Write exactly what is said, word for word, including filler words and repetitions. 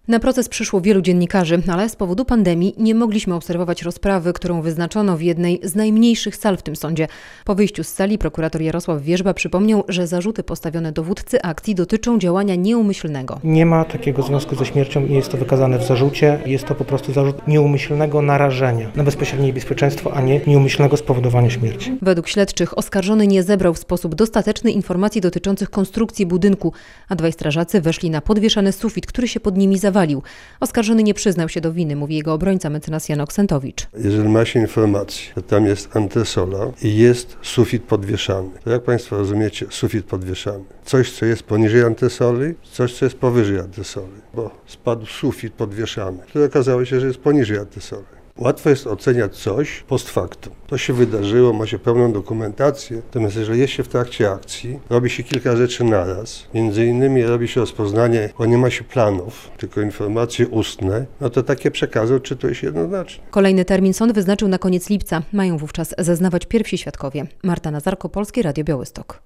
Na proces przyszło wielu dziennikarzy, ale z powodu pandemii nie mogliśmy obserwować rozprawy, którą wyznaczono w jednej z najmniejszych sal w tym sądzie. Po wyjściu z sali prokurator Jarosław Wierzba przypomniał, że zarzuty postawione dowódcy akcji dotyczą działania nieumyślnego. Nie ma takiego związku ze śmiercią, nie jest to wykazane w zarzucie. Jest to po prostu zarzut nieumyślnego narażenia na bezpośrednie niebezpieczeństwo, a nie nieumyślnego spowodowania śmierci. Według śledczych oskarżony nie zebrał w sposób dostateczny informacji dotyczących konstrukcji budynku, a dwaj strażacy weszli na podwieszany sufit, który się pod nimi zawalił. Oskarżony nie przyznał się do winy, mówi jego obrońca mecenas Jan Oksentowicz. Jeżeli ma się informację, że tam jest antresola i jest sufit podwieszany, to jak Państwo rozumiecie sufit podwieszany? Coś, co jest poniżej antresoli, coś, co jest powyżej antresoli, bo spadł sufit podwieszany, który okazało się, że jest poniżej antresoli. Łatwo jest oceniać coś post factum. To się wydarzyło, ma się pełną dokumentację, natomiast jeżeli jest się w trakcie akcji, robi się kilka rzeczy naraz. Między innymi robi się rozpoznanie, bo nie ma się planów, tylko informacje ustne, no to takie przekazy odczytuje się jednoznacznie. Kolejny termin sąd wyznaczył na koniec lipca. Mają wówczas zeznawać pierwsi świadkowie. Marta Nazarko, Polskie Radio Białystok.